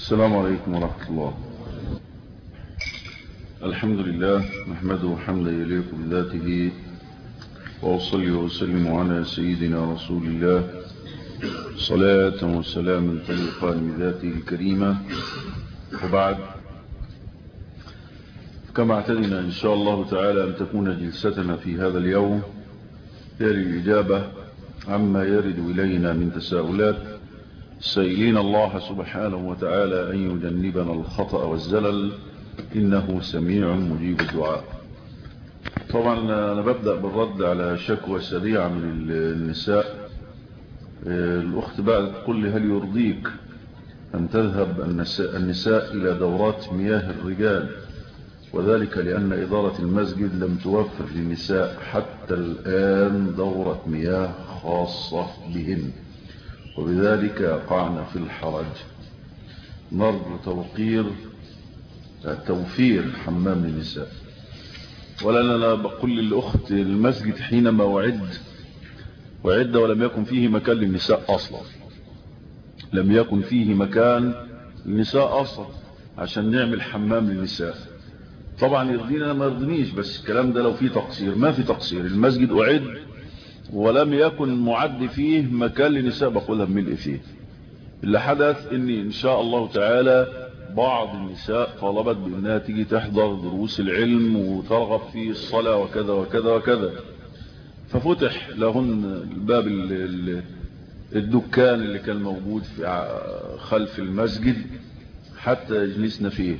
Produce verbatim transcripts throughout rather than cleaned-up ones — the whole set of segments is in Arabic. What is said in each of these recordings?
السلام عليكم ورحمة الله. الحمد لله نحمده حمدا يليق بذاته، وأصلي وسلم على سيدنا رسول الله صلاة وسلام تليقان بذاته الكريمة. وبعد، كما اعتدنا إن شاء الله تعالى أن تكون جلستنا في هذا اليوم هي للإجابة عما يرد إلينا من تساؤلات، سائلين الله سبحانه وتعالى أن يجنبنا الخطأ والزلل، إنه سميع مجيب الدعاء. طبعا أنا ببدأ بالرد على شكوى سريعة من النساء. الأخت بعد تقول لي: هل يرضيك أن تذهب النساء إلى دورات مياه الرجال؟ وذلك لأن إدارة المسجد لم توفر للنساء حتى الآن دورة مياه خاصة بهن، وبذلك يقعن في الحرج. نرجو توقير توفير حمام للنساء. ولا أنا بقول للأخت: المسجد حينما وعد وعد ولم يكن فيه مكان للنساء أصلا، لم يكن فيه مكان للنساء أصلا عشان نعمل حمام للنساء. طبعا يرضينا ما يرضينيش، بس الكلام ده لو فيه تقصير. ما في تقصير، المسجد أعد ولم يكن معد فيه مكان للنساء بقولها بملء فيه. اللي حدث ان ان شاء الله تعالى بعض النساء طلبت بانها تيجي تحضر دروس العلم وترغب في الصلاة وكذا وكذا وكذا، ففتح لهن الباب الدكان اللي كان موجود في خلف المسجد حتى يجلسنا فيه.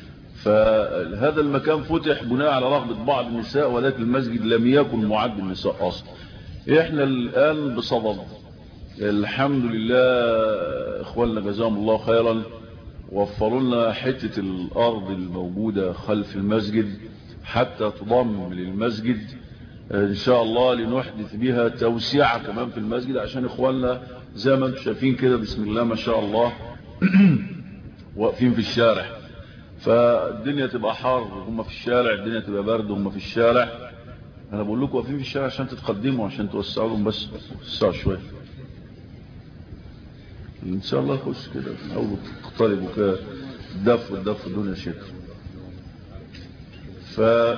فهذا المكان فتح بناء على رغبة بعض النساء، ولكن المسجد لم يكن معد للنساء اصلا. احنا الان بصدد الحمد لله اخواننا جزاهم الله خيرا وفروا لنا حتة الارض الموجودة خلف المسجد حتى تضم للمسجد ان شاء الله، لنحدث بها توسيعة كمان في المسجد، عشان اخواننا زي ما انتم شايفين كده بسم الله ما شاء الله واقفين في الشارع، فالدنيا تبقى حار هم في الشارع، الدنيا تبقى برد هم في الشارع. انا بقول لكم واقفين في الشارع عشان تتقدموا، عشان توسعوا لهم، بس توسعوا شويه ان شاء الله. خش كده او تقتربوا كده، الدف والدف دون شيء. ف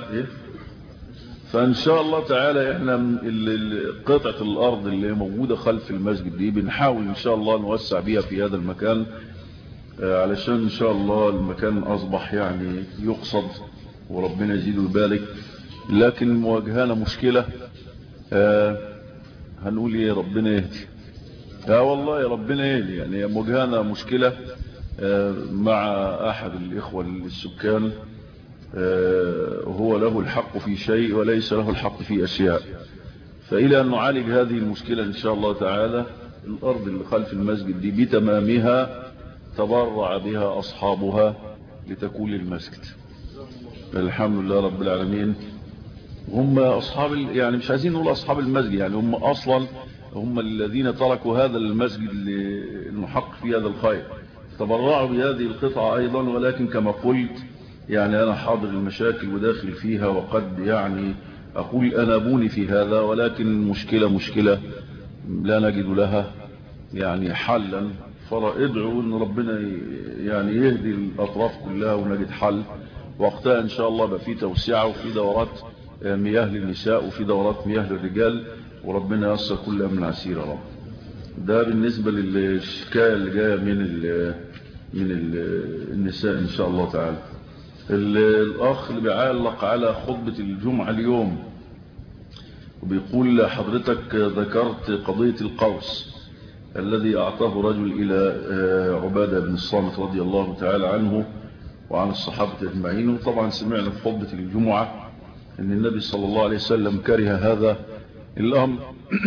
فان شاء الله تعالى احنا قطعه الارض اللي موجوده خلف المسجد دي بنحاول ان شاء الله نوسع بيها في هذا المكان، علشان ان شاء الله المكان اصبح يعني يقصد وربنا يزيده ويبارك. لكن مواجهانا مشكلة، آه هنقول ايه؟ ربنا يهدي. اه والله يا ربنا يهدي. يعني مواجهانا مشكلة آه مع احد الاخوة السكان، آه هو له الحق في شيء وليس له الحق في اشياء. فإلى أن نعالج هذه المشكلة إن شاء الله تعالى، الأرض اللي خلف المسجد دي بتمامها تبرع بها أصحابها لتكون للمسجد. الحمد لله رب العالمين. هم أصحاب، يعني مش عايزين نقول أصحاب المسجد، يعني هم أصلا هم الذين تركوا هذا المسجد لنحقق في هذا الخير، تبرعوا بهذه القطعة أيضا. ولكن كما قلت يعني أنا حاضر المشاكل وداخل فيها، وقد يعني أقول أنابوني في هذا، ولكن مشكلة مشكلة لا نجد لها يعني حلا. فادعوا أن ربنا يعني يهدي الأطراف كلها ونجد حل. وقتها إن شاء الله بقى في توسعة وفي دورات مياه للنساء وفي دورات مياه للرجال، وربنا ييسر كل أمر عسير يا رب. ده بالنسبة للشكاية اللي جاية من ال من ال النساء إن شاء الله تعالى. الأخ اللي بيعلق على خطبة الجمعة اليوم وبيقول: حضرتك ذكرت قضية القوس الذي أعطاه رجل إلى عبادة بن الصامت رضي الله تعالى عنه وعن الصحابة أجمعين. وطبعا سمعنا في خطبة الجمعة أن النبي صلى الله عليه وسلم كره هذا الأمر.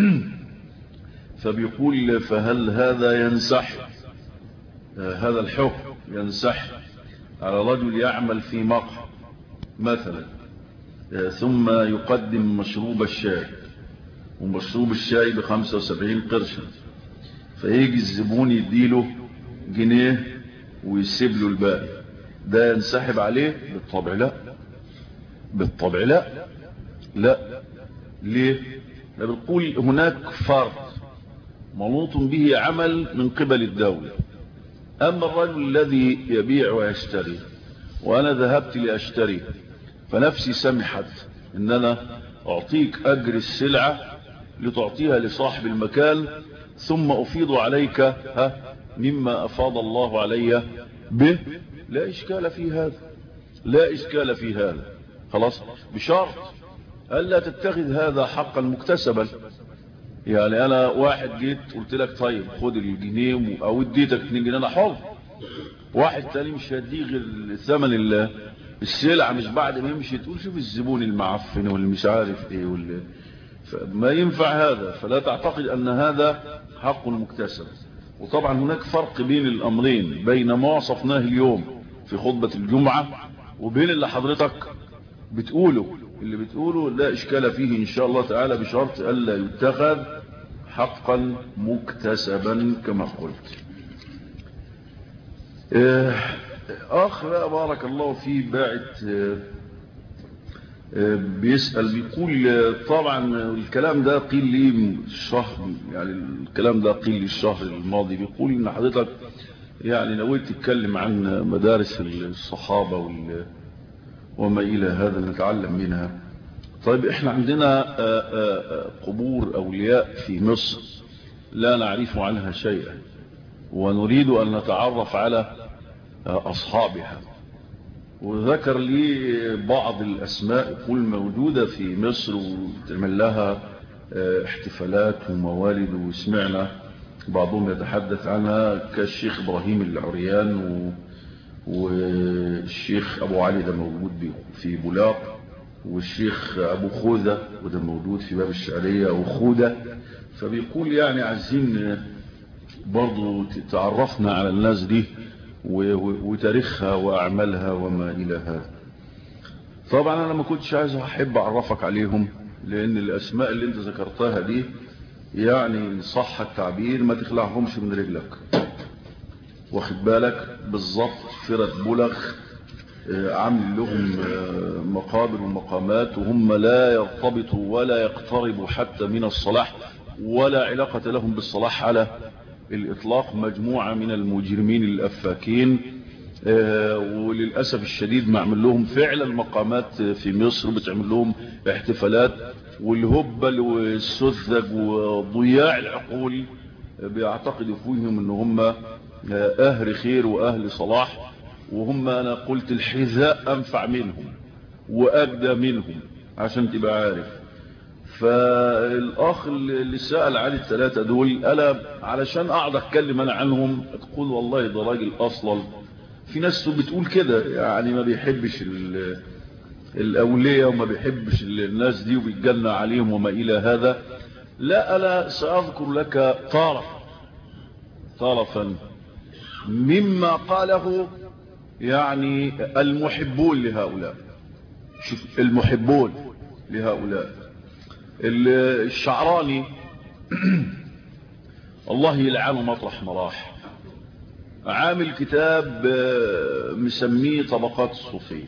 فبيقول: فهل هذا ينسح، هذا الحكم ينسح على رجل يعمل في مقهى مثلا، ثم يقدم مشروب الشاي، ومشروب الشاي بخمسة وسبعين قرشا، فيجي الزبون يديله جنيه ويسيب له الباقي، ده ينسحب عليه؟ بالطبع لا، بالطبع لا. لا ليه؟ بنقول هناك فرد منوط به عمل من قبل الدولة، أما الرجل الذي يبيع ويشتري وأنا ذهبت لأشتري فنفسي سمحت إن أنا أعطيك أجر السلعة لتعطيها لصاحب المكان ثم أفيض عليك ها مما أفاض الله علي به، لا إشكال في هذا، لا إشكال في هذا. خلاص، بشرط ألا تتخذ هذا حقا مكتسبا. يعني أنا واحد جيت قلت لك طيب خد الجنيه أو اديتك اتنين جنيه أنا حر، واحد تاني مش هديه غير ثمن السلعة، مش بعد ما يمشي تقول شوف الزبون المعفن واللي مش عارف ايه واللي ما ينفع هذا. فلا تعتقد أن هذا حق مكتسب. وطبعا هناك فرق بين الأمرين، بين ما وصفناه اليوم في خطبة الجمعة وبين اللي حضرتك بتقوله. اللي بتقوله لا إشكال فيه إن شاء الله تعالى، بشرط ألا يتخذ حقا مكتسبا كما قلت. آخر بارك الله فيه باعت بيسأل بيقول طبعا الكلام ده قيل لي الشهر، يعني الكلام ده قيل لي الشهر الماضي، بيقول ان حضرتك يعني نويت تتكلم عن مدارس الصحابة وما إلى هذا نتعلم منها. طيب احنا عندنا قبور أولياء في مصر لا نعرف عنها شيئا، ونريد أن نتعرف على أصحابها. وذكر لي بعض الأسماء يقول موجودة في مصر وتعمل لها احتفالات وموالد، وسمعنا بعضهم يتحدث عنها كالشيخ إبراهيم العريان والشيخ أبو علي ده موجود في بولاق، والشيخ أبو خوذة وده موجود في باب الشعرية أو خوذة. فبيقول يعني عايزين برضو تعرفنا على الناس دي وتاريخها وأعمالها وما إلى هذا. طبعا أنا ما كنتش عايز أحب أعرفك عليهم، لأن الأسماء اللي أنت ذكرتها دي يعني صح التعبير ما تخلعهمش من رجلك، واخد بالك بالضبط. فرد بلغ عامل لهم مقابر ومقامات وهم لا يرتبطوا ولا يقتربوا حتى من الصلاح ولا علاقة لهم بالصلاح على الإطلاق. مجموعة من المجرمين الأفاكين، وللأسف الشديد معمل لهم فعلا مقامات في مصر، بتعمل لهم احتفالات، والهبل والسذج وضياع العقول بيعتقدوا فيهم ان هم أهل خير وأهل صلاح، وهم أنا قلت الحذاء أنفع منهم وأجدى منهم عشان تبقى عارف. فالأخ اللي سأل عن الثلاثة دول أنا علشان أقعد أتكلم أنا عنهم تقول والله ده راجل أصلا. في ناس بتقول كده يعني ما بيحبش الأولياء وما بيحبش الناس دي وبيتجنى عليهم وما إلى هذا. لا، أنا سأذكر لك طرف طرفا مما قاله يعني المحبون لهؤلاء. شوف المحبون لهؤلاء. الشعراني الله يلعنه مطرح مراح، عامل كتاب مسميه طبقات الصوفية.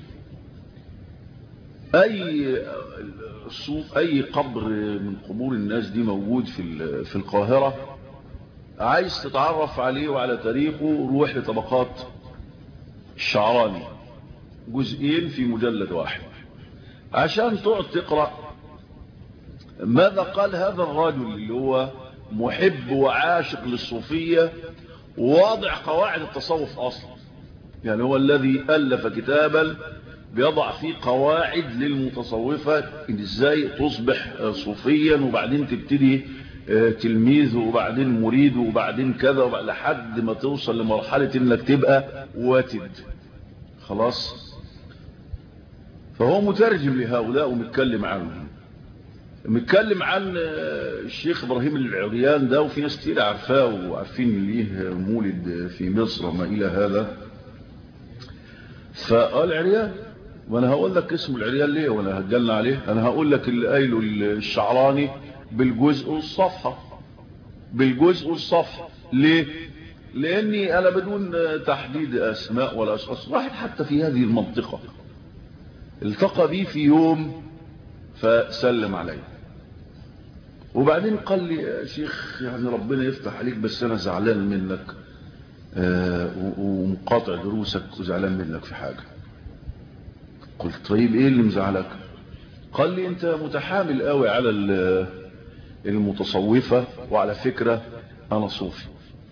اي اي قبر من قبور الناس دي موجود في في القاهرة عايز تتعرف عليه وعلى تاريخه روح لطبقات الشعراني، جزئين في مجلد واحد، عشان تقعد تقرأ ماذا قال هذا الرجل اللي هو محب وعاشق للصوفية وواضع قواعد التصوف أصلا. يعني هو الذي ألف كتابا بيضع فيه قواعد للمتصوفة إن ازاي تصبح صوفيا وبعدين تبتدي تلميذ وبعدين مريد وبعدين كذا وبعد لحد ما توصل لمرحلة انك تبقى واتد. خلاص، فهو مترجم لهؤلاء ومتكلم عنهم، متكلم عن الشيخ إبراهيم العريان ده، وفي ناس كتير عارفاه وعارفين ليه مولد في مصر وما إلى هذا. فقال عريان، وانا هقول لك اسم العريان ليه وانا هتجلنا عليه. انا هقول لك اللي قايله الشعراني بالجزء والصفحة، بالجزء والصفحة. ليه؟ لاني انا بدون تحديد اسماء ولا اشخاص، واحد حتى في هذه المنطقة التقى بي في يوم فسلم علي، وبعدين قال لي يا شيخ يعني ربنا يفتح عليك بس انا زعلان منك، آه ومقاطع دروسك وزعلان منك في حاجة. قلت طيب ايه اللي مزعلك؟ قال لي انت متحامل قوي على المتصوفة، وعلى فكرة انا صوفي.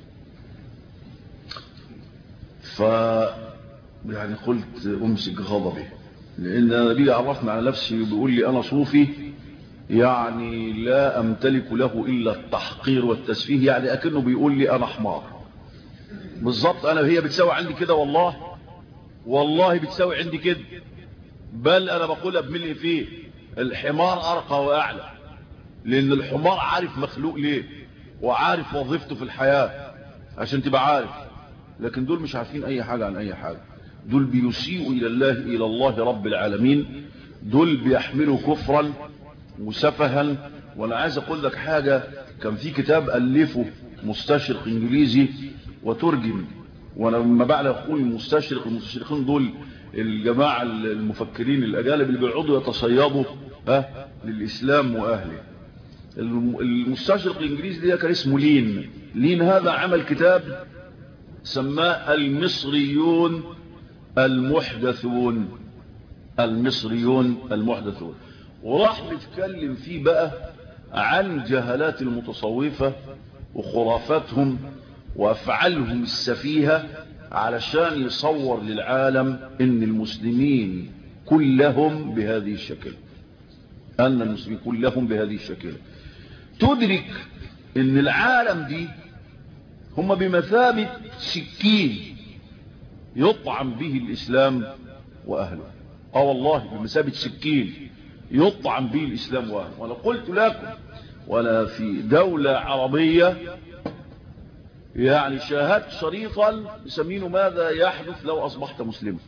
ف يعني قلت امسك غضبي، لان انا بيجي عرفنا على نفسي وبيقول لي انا صوفي، يعني لا امتلك له الا التحقير والتسفيه، يعني اكنه بيقول لي انا حمار بالظبط. انا هي بتساوي عندي كده، والله والله بتساوي عندي كده، بل انا بقولها بملء فيه، الحمار ارقى واعلى، لان الحمار عارف مخلوق ليه وعارف وظيفته في الحياة عشان تبقى عارف. لكن دول مش عارفين اي حاجة عن اي حاجة، دول بيسيئوا الى الله الى الله رب العالمين، دول بيحملوا كفرا وسفها. وانا عايز اقول لك حاجة، كان في كتاب الفه مستشرق انجليزي وترجم، وانا لما بعد اقول المستشرق، المستشرقين دول الجماعة المفكرين الاجانب اللي بيقعدوا يتصيدوا ها للاسلام واهله. المستشرق الانجليزي ده كان اسمه لين. لين هذا عمل كتاب سماه المصريون المحدثون، المصريون المحدثون، وراح نتكلم فيه بقى عن جهالات المتصوفة وخرافاتهم وافعالهم السفيهة، علشان يصور للعالم ان المسلمين كلهم بهذه الشكل، ان المسلمين كلهم بهذه الشكل. تدرك ان العالم دي هم بمثابة سكين يطعم به الاسلام واهله. اه والله بمثابة سكين يطعم به الاسلام واهله. وانا قلت لكم، ولا في دولة عربية يعني شاهدت شريطا يسمينه ماذا يحدث لو اصبحت مسلما،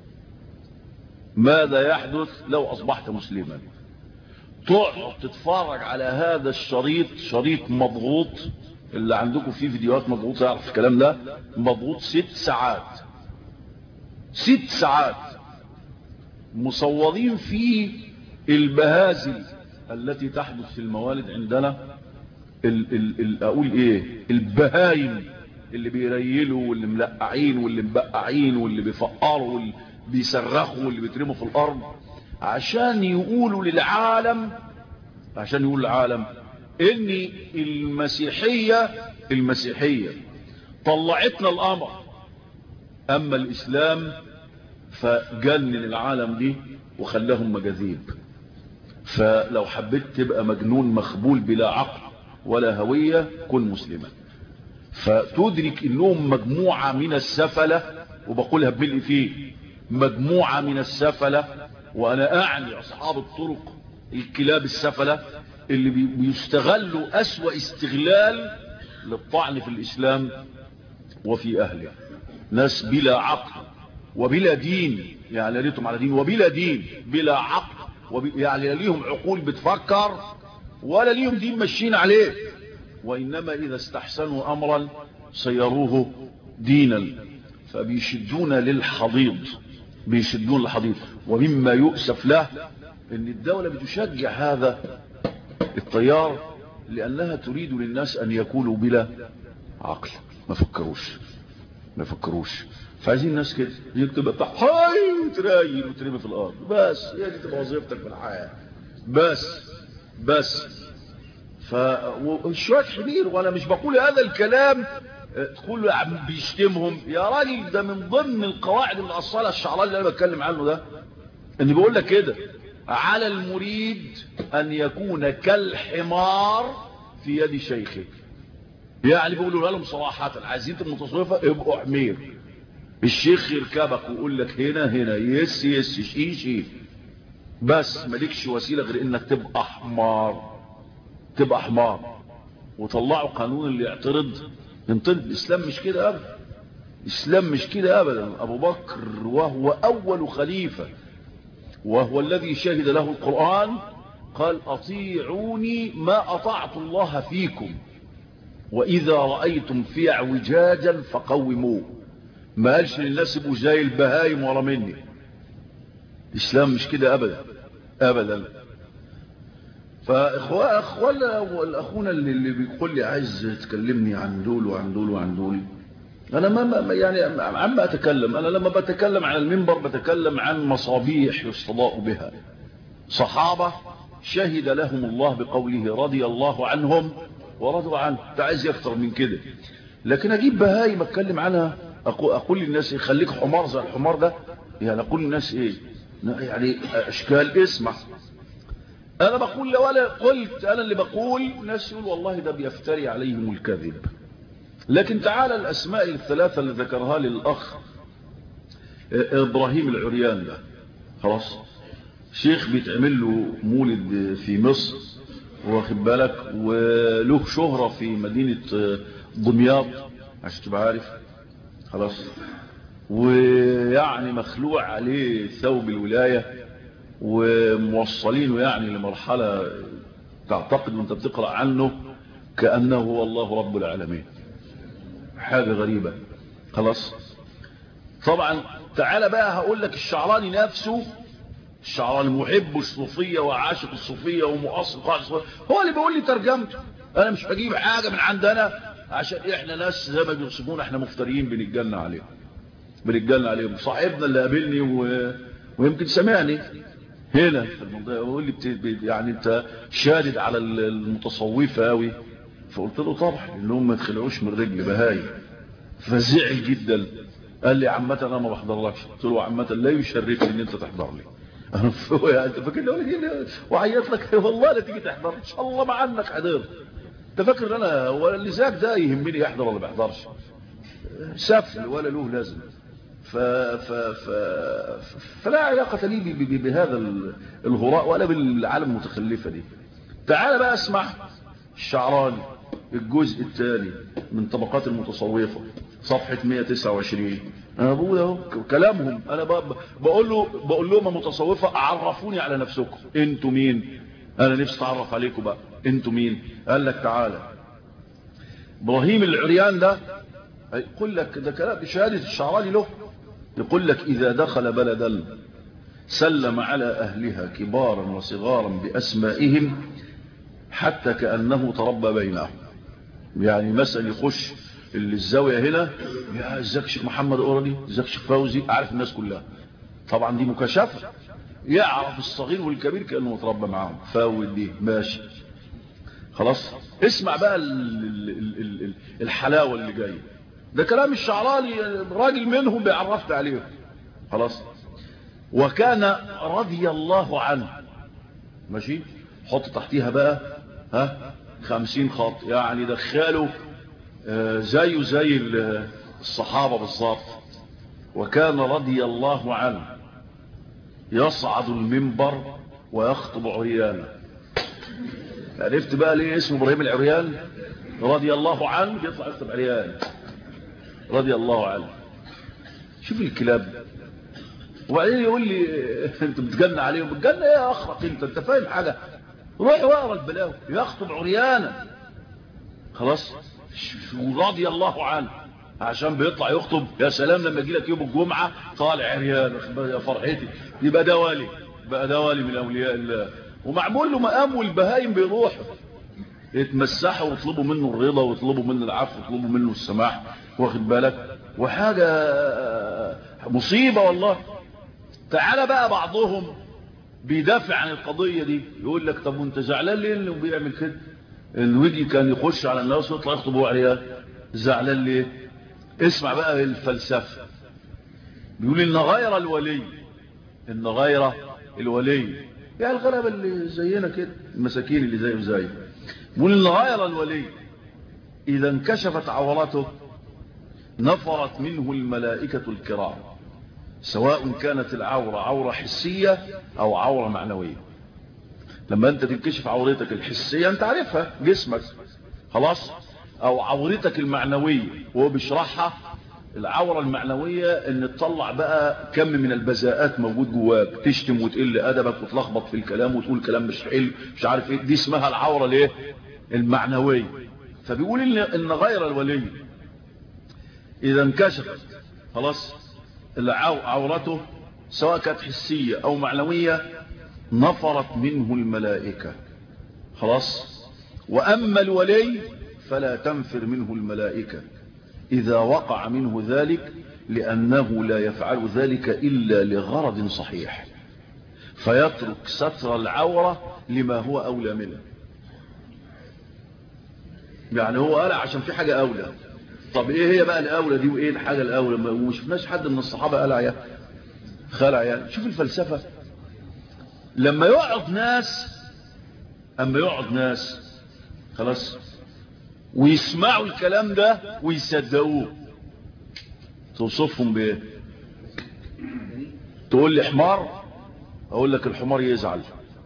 ماذا يحدث لو اصبحت مسلما. تقعد تتفرج على هذا الشريط، شريط مضغوط، اللي عندكم فيه فيديوهات مضغوطة يعرف الكلام ده، مضغوط ست ساعات، ست ساعات مصورين فيه البهازل التي تحدث في الموالد عندنا. ال ال ال اقول ايه، البهايم اللي بيريلوا واللي ملقعين واللي مبقعين واللي بيفقروا واللي بيصرخوا واللي بيترموا في الارض، عشان يقولوا للعالم، عشان يقول للعالم ان المسيحية المسيحية طلعتنا الامر، اما الاسلام فجنن العالم دي وخلاهم مجاذيب. فلو حبيت تبقى مجنون مخبول بلا عقل ولا هوية كن مسلما. فتدرك انهم مجموعة من السفلة، وبقولها بملء فيه، مجموعة من السفلة، وانا اعني اصحاب الطرق الكلاب السفلة اللي بيستغلوا اسوأ استغلال للطعن في الاسلام وفي اهله. ناس بلا عقل وبلا دين، يعني ليتهم على دين وبلا دين، بلا عقل وب... يعني ليهم عقول بتفكر ولا ليهم دين ماشيين عليه، وانما اذا استحسنوا امرا صيروه دينا. فبيشدون للحضيض، بيشدون للحضيض. ومما يؤسف له ان الدولة بتشجع هذا التيار، لانها تريد للناس ان يكونوا بلا عقل، ما فكروش ما فكروش. فعايزين الناس كده يكتب بتاع هاي وترايل وترمي في الارض، بس هي دي تبقى وظيفتك في الحياه، بس بس. فشويه حبير، وانا مش بقول هذا الكلام تقول عم بيشتمهم يا راجل، ده من ضمن القواعد اللي اصلها الشعراء اللي انا بتكلم عنه ده، اني بقول لك كده على المريد ان يكون كالحمار في يد شيخه. يعني بيقولوا لهم صراحه عايزين المتصوفه ابقوا حمير، الشيخ يركبك ويقول لك هنا هنا يس يس شي شي، بس مالكش وسيله غير انك تبقى حمار، تبقى حمار. وطلعوا قانون اللي يعترض ينطرد. الاسلام مش كده ابدا، الاسلام مش كده ابدا. ابو بكر وهو اول خليفه وهو الذي شهد له القرآن قال اطيعوني ما اطعت الله فيكم، واذا رأيتم في اعوجاجا فقوموه. ما قالش للناس ابقوا زي البهايم ورا مني. الاسلام مش كده ابدا ابدا. فاخوانا والاخونا اللي, اللي بيقول لي عايز تكلمني عن دول وعن دول وعن دول، أنا ما يعني عما أتكلم، أنا لما بتكلم عن المنبر بتكلم عن مصابيح يستضاء بها صحابة شهد لهم الله بقوله رضي الله عنهم ورضوا عنه. تعز أكتر من كده. لكن أجيب بهاي بتكلم عنها أقول للناس إيه؟ خليك حمار زي الحمار ده. يعني أقول للناس إيه؟ يعني أشكال. اسمع، أنا بقول ولا قلت أنا اللي بقول، ناس يقول والله ده بيفتري عليهم الكذب. لكن تعالى الأسماء الثلاثة اللي ذكرها لي الأخ إبراهيم العريان ده، خلاص شيخ بيتعمل له مولد في مصر واخد بالك، وله شهرة في مدينة دمياط عشان تبقى عارف، خلاص، ويعني مخلوع عليه ثوب الولاية وموصلينه يعني لمرحلة تعتقد وانت بتقرأ عنه كأنه هو الله رب العالمين. حاجة غريبة. خلاص. طبعا تعالى بقى هقول لك الشعراني نفسه، الشعراني محب الصوفية وعاشق الصوفية ومؤصل قاعد الصوفية، هو اللي بيقول لي ترجمته. انا مش بجيب حاجة من عندنا عشان احنا ناس زي ما بيوصفونا احنا مفتريين بنتجنى عليهم بنتجنى عليهم. صاحبنا اللي قابلني و... ويمكن سمعني هنا في المنطقة بيقول لي بت... يعني انت شادد على المتصوفة قوي. فقلت له طبعا انهم ما تخلعوش من رجل بهاي. فزعل جدا، قال لي عامة انا ما بحضرلكش. قلت له عامة لا يشرفني ان انت تحضر لي. انا انت فاكر لي وعيط لك والله لا تيجي تحضر ان شاء الله ما عنك حضرت. انت فاكر انا ولا اللي زاك ده يهمني يحضر ولا ما يحضرش؟ سفل ولا له لازم. ف... ف... ف... فلا علاقة لي ب... ب... بهذا الهراء ولا بالعالم المتخلفة دي. تعال بقى اسمع الشعراني الجزء الثاني من طبقات المتصوفة صفحة مئة وتسعة وعشرين. انا بقول اهو كلامهم، انا بقول له بقول لهم متصوفة عرفوني على نفسكم، انتوا مين؟ انا نفسي اتعرف عليكم بقى، انتوا مين؟ قال لك تعالى ابراهيم العريان ده يقول لك ده كلام بشهادة الشعراني له، يقول لك اذا دخل بلدا سلم على اهلها كبارا وصغارا باسمائهم حتى كأنه تربى بينهم. يعني مثلا يخش اللي الزاوية هنا يا ازيك شيخ محمد أورالي، ازيك شيخ فوزي، عارف الناس كلها. طبعا دي مكاشفة، يعرف الصغير والكبير كأنه متربى معهم. فاول دي ماشي خلاص. اسمع بقى الحلاوة اللي جاية، ده كلام الشعراني راجل منهم بيعرفت عليهم. خلاص. وكان رضي الله عنه، ماشي، حط تحتيها بقى ها خمسين خط، يعني دخلوا آه زيه زي الصحابة بالظبط. وكان رضي الله عنه يصعد المنبر ويخطب عريانا. عرفت بقى ليه اسمه ابراهيم العريان؟ رضي الله عنه يطلع يخطب عريان رضي الله عنه. شوف الكلاب. وبعدين يقول لي انت بتجنى عليهم. بتجنى ايه يا اخرق انت؟ انت فاهم حاجة؟ روح واقرا البلاوي. يخطب عريانا خلاص. رضي الله عنه عشان بيطلع يخطب. يا سلام لما يجي لك يوم الجمعة طالع عريان يا فرحتي، يبقى ده والي، بقى ده والي من اولياء الله. ومعمول له مقام والبهايم بيروحوا يتمسحوا ويطلبوا منه الرضا ويطلبوا منه العفو ويطلبوا منه السماح، واخد بالك؟ وحاجة مصيبة والله. تعال بقى بعضهم بيدافع عن القضية دي، يقول لك طب وانت زعلان ليه اللي بيعمل كده؟ الوجي كان يخش على الناس ويطلع يخطب عريان، زعلان ليه؟ اسمع بقى الفلسفة. بيقول ان غير الولي، ان غير الولي يعني الغلبة اللي زينا كده، المساكين اللي زيه زي، بيقول ان غير الولي اذا انكشفت عورته نفرت منه الملائكة الكرام، سواء كانت العورة عورة حسية او عورة معنوية. لما انت تنكشف عورتك الحسية انت عارفها جسمك خلاص، او عورتك المعنوية وهو بيشرحها. العورة المعنوية ان تطلع بقى كم من البذاءات موجود جواك، تشتم وتقل ادبك وتلخبط في الكلام وتقول كلام مش حلو مش عارف ايه، دي اسمها العورة ليه المعنوية. فبيقول ان ان غير الولي اذا انكشفت خلاص عورته سواء كانت حسية او معنوية نفرت منه الملائكة خلاص. واما الولي فلا تنفر منه الملائكة إذا وقع منه ذلك لأنه لا يفعل ذلك إلا لغرض صحيح، فيترك ستر العورة لما هو أولى منه. يعني هو قال عشان في حاجة أولى. طب إيه هي بقى الأولى دي وإيه الحاجة الأولى؟ ومش شفناش حد من الصحابة قال عيا خلع يعني. شوف الفلسفة، لما يقعد ناس أما يقعد ناس خلاص ويسمعوا الكلام ده ويصدقوه، توصفهم بايه؟ تقول لي حمار، اقول لك الحمار يزعل،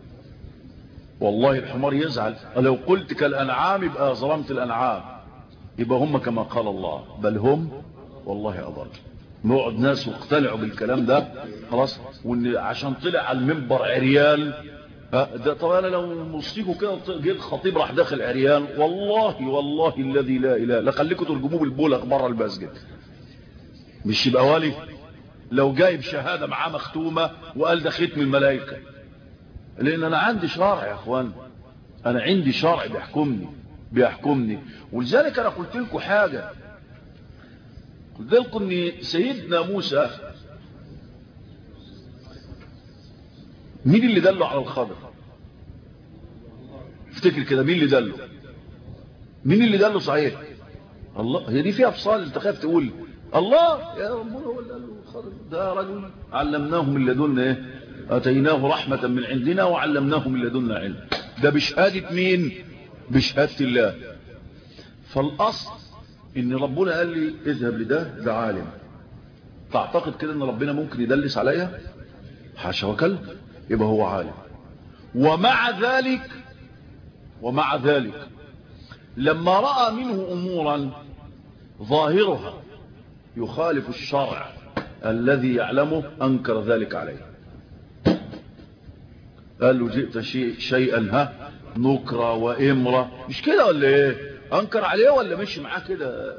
والله الحمار يزعل. لو قلت كالانعام يبقى ظلمت الانعام، يبقى هم كما قال الله بل هم والله اضل. نقعد ناس واقتنعوا بالكلام ده خلاص، وان عشان طلع على المنبر عريان ده. طب انا لو مصيكوا كده جه الخطيب راح داخل عريان، والله والله الذي لا اله لا خليكم ترجموه بالبولق بره المسجد، مش يبقى ولي؟ لو جايب شهاده معاه مختومه وقال ده ختم الملائكه، لان انا عندي شرع يا اخوان، انا عندي شرع بيحكمني بيحكمني ولذلك انا قلت لكم حاجه، قلت لكم ان سيدنا موسى مين اللي دله على الخضر؟ افتكر كده، مين اللي دله؟ مين اللي دله صحيح؟ الله. هي دي فيها افصال انت خايف تقول الله يا ربنا هو اللي قال له الخضر؟ ده رجل علمناه من لدنا ايه؟ اتيناه رحمه من عندنا وعلمناه من لدنا علم. ده بشهاده مين؟ بشهاده الله. فالاصل ان ربنا قال لي اذهب لده، ده عالم. تعتقد كده ان ربنا ممكن يدلس عليها؟ حاشا وكلا، يبقى هو عالم. ومع ذلك ومع ذلك لما رأى منه امورا ظاهرها يخالف الشرع الذي يعلمه انكر ذلك عليه. قال له جئت شيء شيئا ها نكرة وامرة، مش كده ولا ايه؟ انكر عليه ولا مشي معاه كده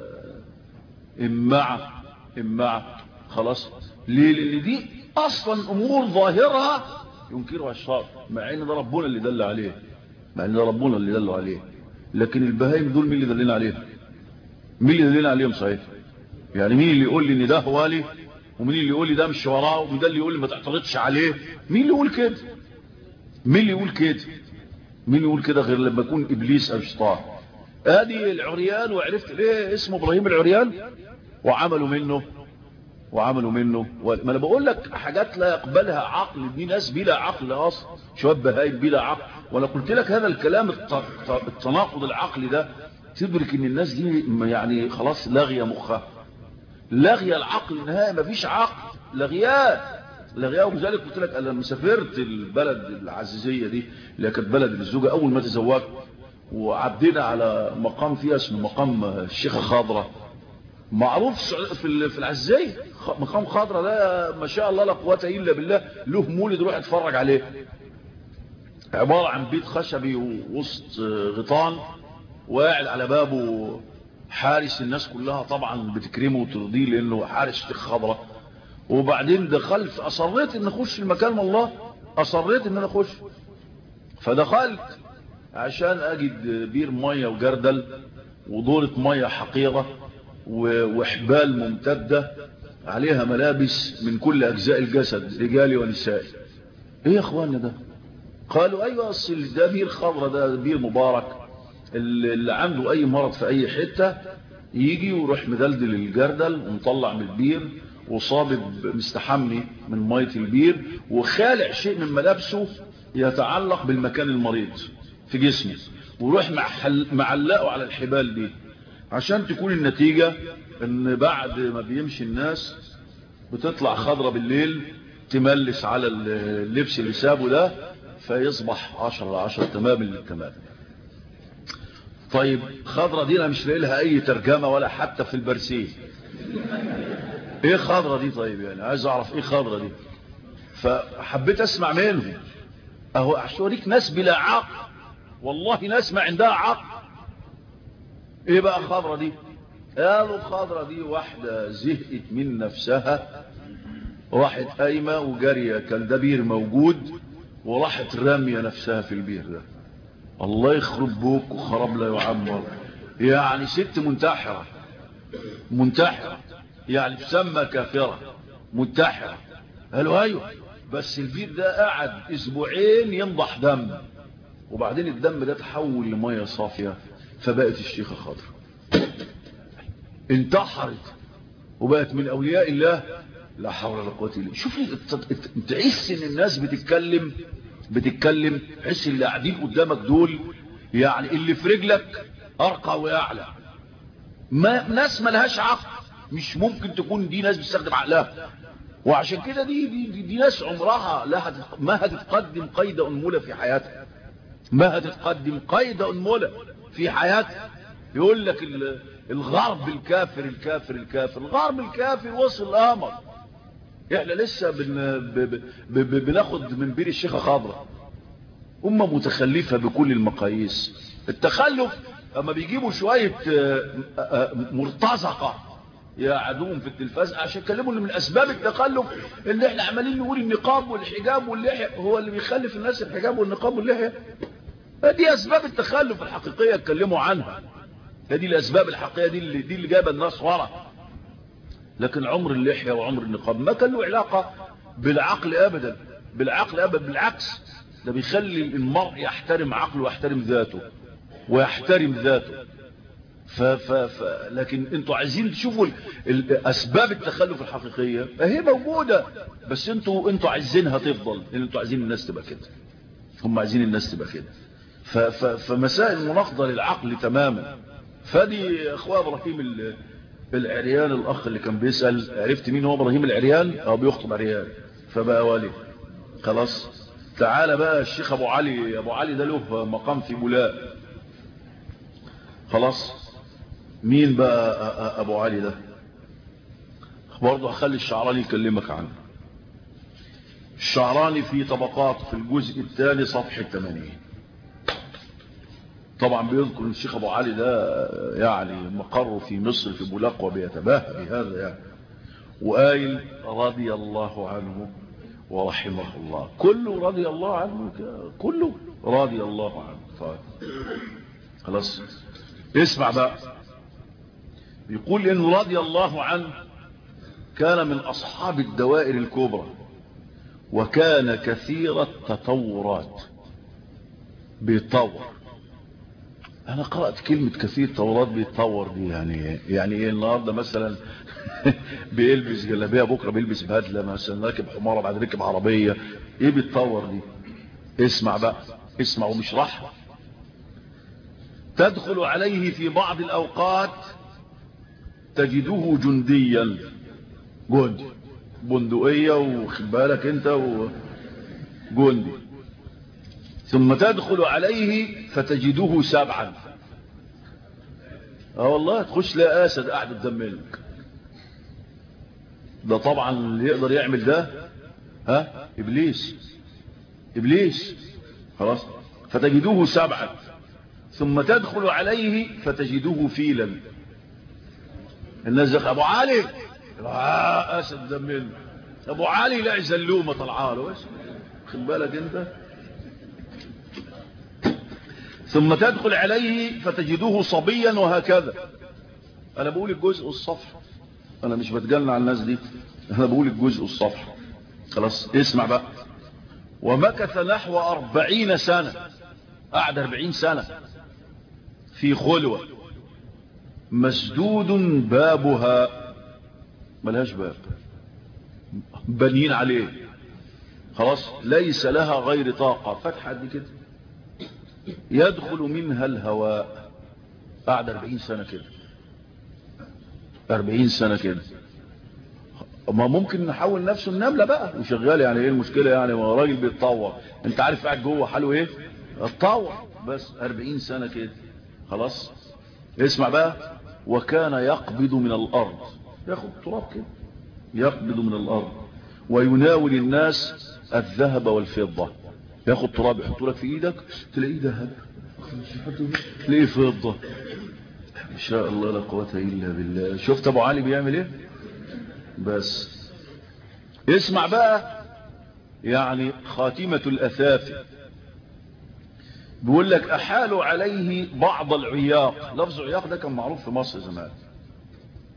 امعة امعة خلاص؟ ليه؟ لان دي اصلا امور ظاهرها ينكرها الشرع، مع ان ده ربنا اللي دل عليه، مع ان ده ربنا اللي دل عليه. لكن البهايم دول مين اللي دلنا عليهم؟ مين اللي دلنا عليهم صحيح؟ يعني مين اللي يقول لي ان ده والي، ومين اللي يقول لي ده مش وراه، ومين ده اللي يقول لي ما تعترضش عليه؟ مين اللي يقول كده؟ مين اللي يقول كده؟ مين اللي يقول كده غير لما يكون ابليس او شيطان؟ ادي العريان، وعرفت ليه اسمه ابراهيم العريان؟ وعملوا منه وعملوا منه ما انا بقول لك حاجات لا يقبلها عقل، دي ناس بلا عقل اصلا، شويه بهايم بلا عقل. وانا قلت لك هذا الكلام التناقض العقلي ده تدرك ان الناس دي يعني خلاص لاغيه مخها، لاغيه العقل نهائي، مفيش عقل، لاغيات لاغيات. وبذلك قلت لك انا لما سافرت البلد العزيزيه دي اللي كانت بلد الزوجه اول ما تزوجت، وعدينا على مقام فيها اسمه مقام الشيخه خضراء، معروف في في العزية مقام خضرة ده ما شاء الله لا قوة الا بالله، له مولد روح اتفرج عليه. عبارة عن بيت خشبي ووسط غيطان، وقاعد على بابه حارس، الناس كلها طبعا بتكرمه وترضيه لانه حارس شيخ خضرة. وبعدين دخلت، اصريت ان اخش المكان، والله اصريت ان انا اخش، فدخلت عشان اجد بير مية وجردل ودورة مية حقيرة وحبال ممتدة عليها ملابس من كل أجزاء الجسد رجالي ونسائي. ايه يا اخوانا ده؟ قالوا ايوه اصل ده بير خضرة، ده بير مبارك، اللي عنده اي مرض في اي حتة يجي ويروح مدلدل الجردل ومطلع من البير وصابب مستحمي من مية البير وخالع شيء من ملابسه يتعلق بالمكان المريض في جسمه، ويروح معلقه على الحبال دي، عشان تكون النتيجة ان بعد ما بيمشي الناس بتطلع خضرة بالليل تملس على اللبس اللي سابه ده، فيصبح عشرة لعشرة تمام للتمام. طيب خضرة دي انا مش لاقي لها اي ترجمة ولا حتى في البرسيل. ايه خضرة دي؟ طيب يعني عايز اعرف ايه خضرة دي. فحبيت اسمع منهم، اهو احشوريك ناس بلا عقل، والله ناس ما عندها عقل. ايه بقى خضرة دي؟ قالوا خضرة دي واحدة زهقت من نفسها، راحت قايمة وجارية، كان ده بير موجود، وراحت رامية نفسها في البير ده. الله يخرب بوك وخرب لا يعمر، يعني ست منتحرة منتحرة يعني تسمى كافرة منتحرة. قالوا ايوه، بس البير ده قعد اسبوعين ينضح دم، وبعدين الدم ده تحول لمية صافية فبقت الشيخة خضراء، انتحرت وبقت من اولياء الله. لا حول ولا قوه الا بالله. شوف تحس ان الناس بتتكلم بتتكلم تحس اللي قاعدين قدامك دول يعني اللي في رجلك ارقى واعلى. ما ناس ما لهاش عقل، مش ممكن تكون دي ناس بتستخدم عقلها. وعشان كده دي, دي, دي, دي ناس عمرها لا ما هتتقدم قيد انمله في حياتها، ما هتتقدم قيد انمله في حياتها. يقول لك الغرب الكافر الكافر الكافر الغرب الكافر وصل الامر. احنا لسه بن ب ب ب بناخد من بير الشيخة خضراء. امة متخلفة بكل المقاييس. التخلف اما بيجيبوا شوية مرتزقة يقعدوهم في التلفاز عشان يكلموا ان من اسباب التخلف ان احنا عمالين نقول النقاب والحجاب واللحية. هو اللي بيخلف الناس الحجاب والنقاب واللحية؟ دي اسباب التخلف الحقيقية اتكلموا عنها. دي الاسباب الحقيقية دي اللي, دي اللي جايبه الناس ورا. لكن عمر اللحية وعمر النقاب ما كان له علاقة بالعقل ابدا، بالعقل ابدا، بالعكس ده بيخلي المرء يحترم عقله ويحترم ذاته ويحترم ذاته. ف ف ف لكن انتوا عايزين تشوفوا اسباب التخلف الحقيقية هي موجودة، بس انتوا انتوا عايزينها تفضل، لان انتوا عايزين الناس تبقى كده، هم عايزين الناس تبقى كده. ف ف فمسائل مناقضة للعقل تماما. فدي اخوة ابراهيم العريان، الاخ اللي كان بيسأل عرفت مين هو ابراهيم العريان؟ او بيخطب عريان فبقى والي. خلاص تعالى بقى الشيخ ابو علي. ابو علي ده له مقام في بولاء. خلاص مين بقى ابو علي ده؟ برضه هخلي الشعراني يكلمك عنه. الشعراني في طبقات في الجزء الثاني صفحة ثمانين طبعا بيذكر الشيخ ابو علي ده يعني مقره في مصر في بولاق وبيتباهى بهذا يعني، وقايل رضي الله عنه ورحمه الله. كله رضي الله عنه، كله رضي الله عنه. طيب خلاص اسمع بقى. يقول ان رضي الله عنه كان من اصحاب الدوائر الكبرى، وكان كثير التطورات. بيتطور. انا قرأت كلمة كثير تطورات بيتطور دي يعني يعني ايه؟ النهاردة مثلا بيلبس جلابيه، بكرة بيلبس بدلة، مثلا راكب حمارة بعد ركب عربية. ايه بيتطور دي؟ اسمع بقى، اسمع ومشرحها. تدخل عليه في بعض الاوقات تجده جنديا، جندي بندقية وخد بالك انت وجندي. ثم تدخل عليه فتجده سبعا. اه والله تخش لا اسد قاعد قدام منك. ده طبعا اللي يقدر يعمل ده ها ابليس. ابليس. خلاص فتجده سبعا. ثم تدخل عليه فتجده فيلا. الناس دخل ابو علي آه اسد قدام منك. ابو علي لا زلومه طلعها له، خد بالك انت. ثم تدخل عليه فتجده صبيا، وهكذا. انا بقول الجزء والصفحة، انا مش بتجنن على الناس دي، انا بقول الجزء والصفحة. خلاص اسمع بقى. ومكث نحو أربعين سنة، قعد أربعين سنة في خلوة مسدود بابها، ملهاش باب، بنين عليه. خلاص ليس لها غير طاقة، فتحة دي كده يدخل منها الهواء. بعد أربعين سنة كده، أربعين سنة كده. ما ممكن نحول نفسه النملة بقى وشغال، يعني ايه المشكلة؟ يعني ما راجل بيتطور، انت عارف قاعد جوه حاله ايه؟ اتطور. بس أربعين سنة كده. خلاص اسمع بقى. وكان يقبض من الأرض، ياخد تراب كده، يقبض من الأرض ويناول الناس الذهب والفضة. ياخد تراب يحطه لك في ايدك تلاقيه ذهب، تلاقيه فضة. ان شاء الله لا قوة الا بالله. شفت ابو علي بيعمل ايه؟ بس اسمع بقى. يعني خاتمة الاثاث بيقول لك احالوا عليه بعض العياق. لفظ عياق ده كان معروف في مصر زمان.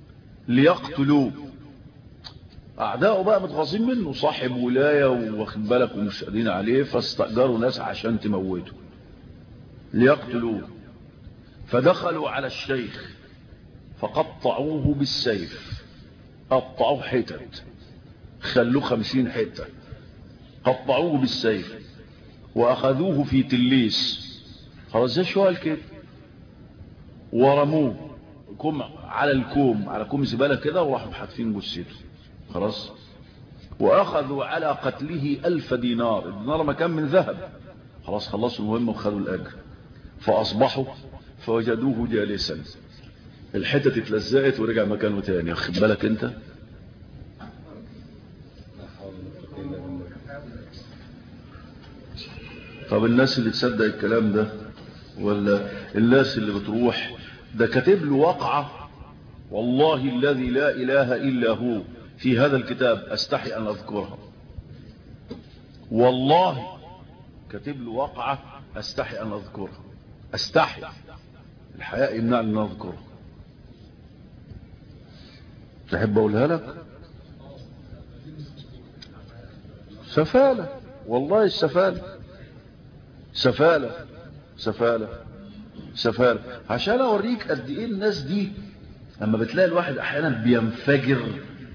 ليقتلوه. أعداؤه بقى متغاظين منه، صاحب ولاية واخد بالك ومش قادرين عليه، فاستأجروا ناس عشان تموته ليقتلوه. فدخلوا على الشيخ فقطعوه بالسيف، قطعوه حتت، خلوه خمسين حتة، قطعوه بالسيف وأخذوه في تليس، خلاص زي شوال كده، ورموه كوم على الكوم، على كوم زبالة كده، وراحوا حاتفين جثته خلاص. وأخذوا على قتله ألف دينار، الدينار مكان من ذهب، خلاص خلصوا المهمة وخذوا الأجر. فأصبحوا فوجدوه جالسا، الحتة اتلزقت ورجع مكانه تاني، واخد بالك انت. طب الناس اللي تصدق الكلام ده ولا الناس اللي بتروح؟ ده كاتب له وقعة والله الذي لا إله إلا هو في هذا الكتاب، أستحي أن أذكرها، والله كاتب له وقعة أستحي أن أذكرها، أستحي، الحياء يمنعني أن أذكرها. تحب أقولها لك؟ سفالة والله، السفالة سفالة سفالة سفالة، عشان أوريك قد إيه الناس دي لما بتلاقي الواحد أحيانا بينفجر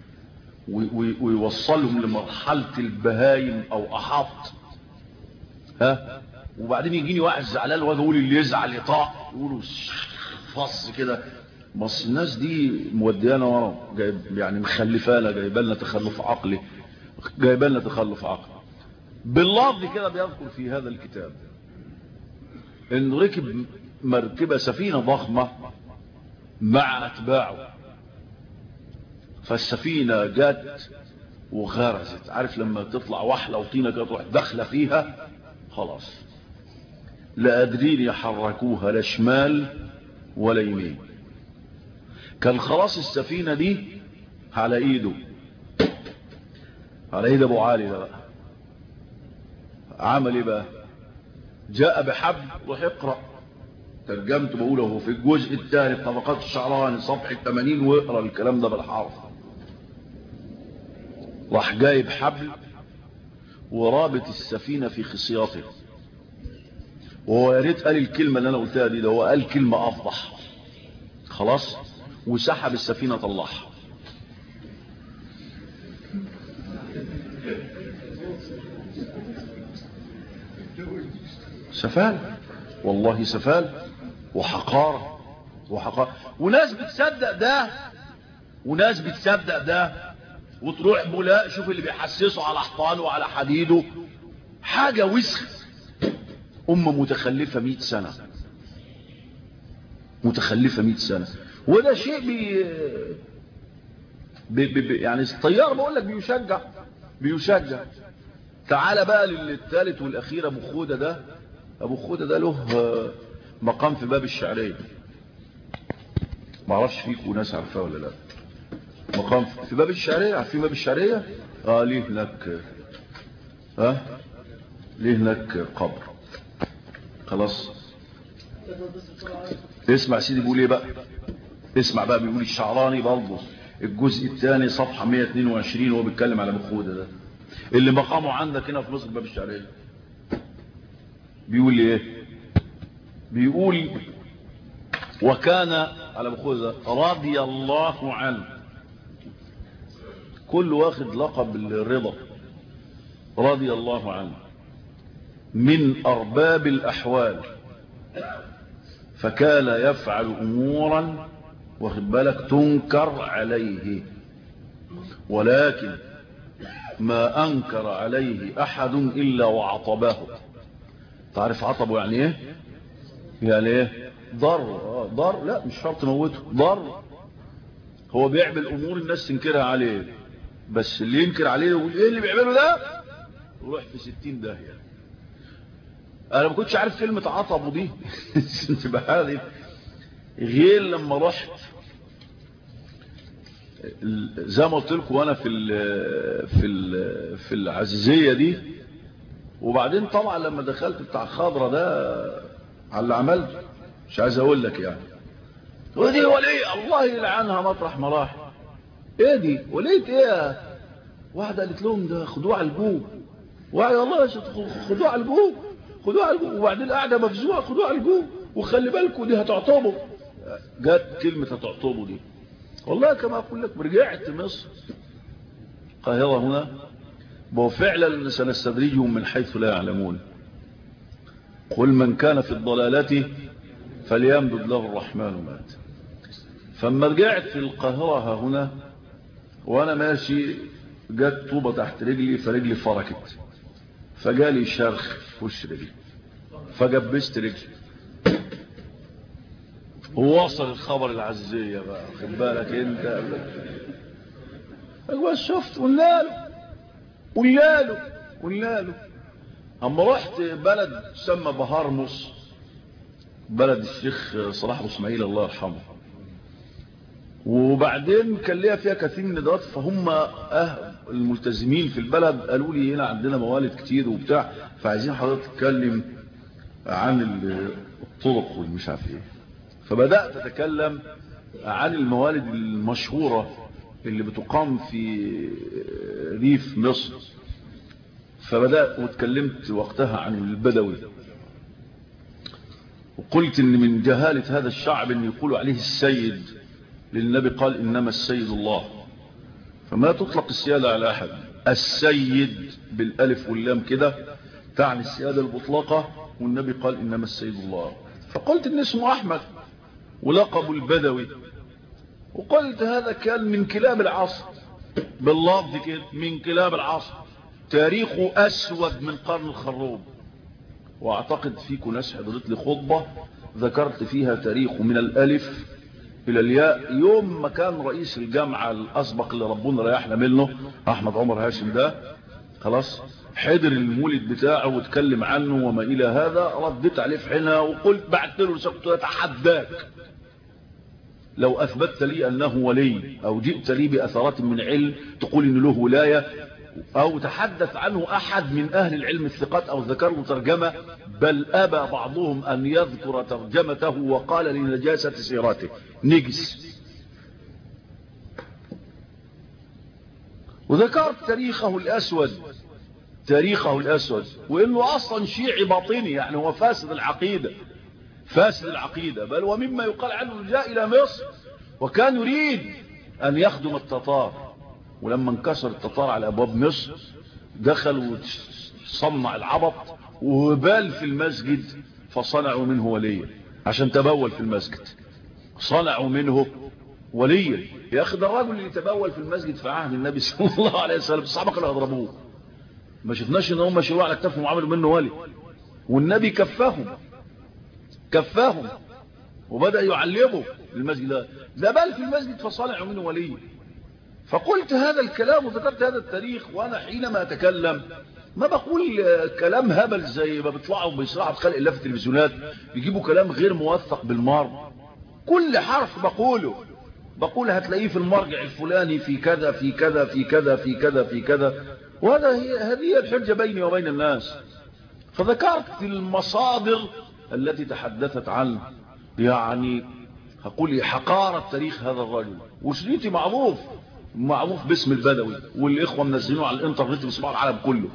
ويوصلهم لمرحلة البهايم أو أحط، ها، وبعدين يجيني واحد زعلان واجي اقول اللي يزعل يطاق، يقولوا فص كده. بس الناس دي موديانا ورا، جايب يعني مخلفانا، جايبه لنا تخلف عقلي، جايبه لنا تخلف عقلي. باللفظ كده بيذكر في هذا الكتاب ان ركب مركبه سفينه ضخمه مع اتباعه، فالسفينه جت وغرزت، عارف لما تطلع وحله وطينه كده تروح داخله فيها، خلاص لا قادرين يحركوها لا شمال ولا يمين. كان خلاص السفينه دي على ايده، على ايد ابو علي ده بقى. عمل ايه بقى؟ جاء بحبل، روح اقرا ترجمته بقوله في الجزء الثاني طبقات الشعراني صفحه ثمانين، واقرا الكلام ده بالحرف. راح جايب حبل ورابط السفينه في خصياته، وهو يا ريت قال الكلمه اللي انا قلتها دي، ده هو قال كلمه افضح، خلاص، وسحب السفينه طلعها. سفال والله، سفال وحقارة وحقارة. وناس بتصدق ده وناس بتصدق ده، وتروح بولاء شوف اللي بيحسسوا على حطانه وعلى حديده، حاجة وسخ. أمة متخلفة مئة سنة، متخلفة مئة سنة، وده شيء بي... بي... بي... يعني الطيار بقول لك بيشجع بيشجع. تعال بقى للثالث والأخير، أبو خودة ده. أبو خودة ده له مقام في باب الشعرية، ما اعرفش فيكم ناس عارفاه ولا لا. مقام في باب الشعرية، عارفين باب الشعرية؟ اه ليه هناك، ها آه؟ ليه هناك قبر، خلاص. اسمع سيدي بيقول ايه بقى، اسمع بقى، بيقول الشعراني برضه الجزء الثاني صفحة مئة واثنين وعشرين، وهو بيتكلم على ابو خودة ده اللي مقامه عندك هنا في مصر باب الشعرية. بيقول ايه؟ بيقول وكان على ابو خودة رضي الله عنه، كل واخد لقب الرضا، رضي الله عنه، من أرباب الأحوال، فكان يفعل أمورا واخد بالك تنكر عليه، ولكن ما أنكر عليه أحد إلا وعطبه. تعرف عطبه يعني إيه؟ يعني إيه؟ ضر. ضر لا مش شرط موته، ضر. هو بيعمل أمور الناس تنكرها عليه، بس اللي ينكر عليه يقول إيه اللي بيعمله ده، يروح في ستين داهية. أنا ما كنتش عارف كلمة عطبه دي انتبه هذه غير لما رحت زي ما قلت لكم وانا في ال في ال في العزيزيه دي. وبعدين طبعا لما دخلت بتاع خضره ده على اللي عملته مش عايز اقول لك يعني. ودي ولي الله يلعنها مطرح ما راح، ايه دي ولقيت ايه؟ واحده قالت لهم ده خدوه على الجوب، واحد والله خدوه على الجوب، خدوه على الجوب، وبعدين قاعده مفزوعه خدوه على الجوب، وخلي بالكم دي هتعطبوا. جت كلمه هتعطبوا دي، والله كما اقول لك رجعت مصر القاهره هنا، وفعلا سنستدرجهم من حيث لا يعلمون. قل من كان في الضلاله فليمدد له الرحمن مات. فلما رجعت في القاهره هنا وانا ماشي جت طوبه تحت رجلي فرجلي فركت، فجالي شرخ في وش رجلي فجبست رجلي. ووصل الخبر العزيزية بقى، خد بالك انت. ايوه شفت، قلنا له قلنا له قلنا له. اما رحت بلد تسمى بهرمس، بلد الشيخ صلاح ابو اسماعيل الله يرحمه، وبعدين كان ليا فيها كثير من الندوات، فهم أهل الملتزمين في البلد قالوا لي هنا عندنا موالد كتير وبتاع، فعايزين حضرتك تتكلم عن الطرق والمش عارف ايه. فبدأت أتكلم عن الموالد المشهورة اللي بتقام في ريف مصر. فبدأت واتكلمت وقتها عن البدوي، وقلت ان من جهالة هذا الشعب ان يقولوا عليه السيد، للنبي قال إنما السيد الله، فما تطلق السيادة على أحد. السيد بالألف واللام كده تعني السيادة المطلقة، والنبي قال إنما السيد الله. فقلت إن اسمه أحمد ولقب البدوي، وقلت هذا كان من كلاب العصر، باللفظ كده من كلاب العصر، تاريخه أسود من قرن الخروب. وأعتقد فيكم ناس حضرت لي خطبة ذكرت فيها تاريخه من الألف إلى الياء. يوم ما كان رئيس الجامعة الأسبق اللي ربنا ريحنا منه أحمد عمر هاشم ده، خلاص حضر المولد بتاعه واتكلم عنه وما إلى هذا، ردت عليه في حينها وقلت بعت له رسالة أتحداك لو أثبتت لي أنه ولي أو جئت لي بأثرات من علم تقول إن له ولاية، أو تحدث عنه أحد من أهل العلم الثقات أو ذكر له ترجمة، بل أبى بعضهم أن يذكر ترجمته وقال لنجاسة سيرته نجس. وذكرت تاريخه الأسود، تاريخه الأسود، وإنه أصلا شيعي باطني، يعني هو فاسد العقيدة، فاسد العقيدة، بل ومما يقال عنه جاء إلى مصر وكان يريد أن يخدم التتار، ولما انكسر التتار على أبواب مصر دخل وصنع العبط وبال في المسجد، فصنعوا منه وليا عشان تبول في المسجد، صنعوا منه وليا. يا أخي ده الرجل اللي تبول في المسجد في عهد النبي صلى الله عليه وسلم الصحابة كانوا يضربوه، ما شفناش ان هم شروع على كتافهم وعملوا منه ولي، والنبي كفاهم كفاهم وبدأ يعلمه المسجد ده, ده بل في المسجد فصنعوا منه ولي. فقلت هذا الكلام وذكرت هذا التاريخ، وانا حينما اتكلم ما بقول كلام هبل زي ما بيطلعوا بيسرعوا بخلق الله في التلفزيونات يجيبوا كلام غير موثق بالمار. كل حرف بقوله بقول هتلاقيه في المرجع الفلاني في كذا في كذا في كذا في كذا في كذا، وهذا هي هذه الحجة بيني وبين الناس. فذكرت المصادر التي تحدثت عنه، يعني هقول حقارة تاريخ هذا الرجل، وشريطي معروف معروف باسم البدوي، والإخوة منزلينه على الانترنت بيسمعوا العالم كله،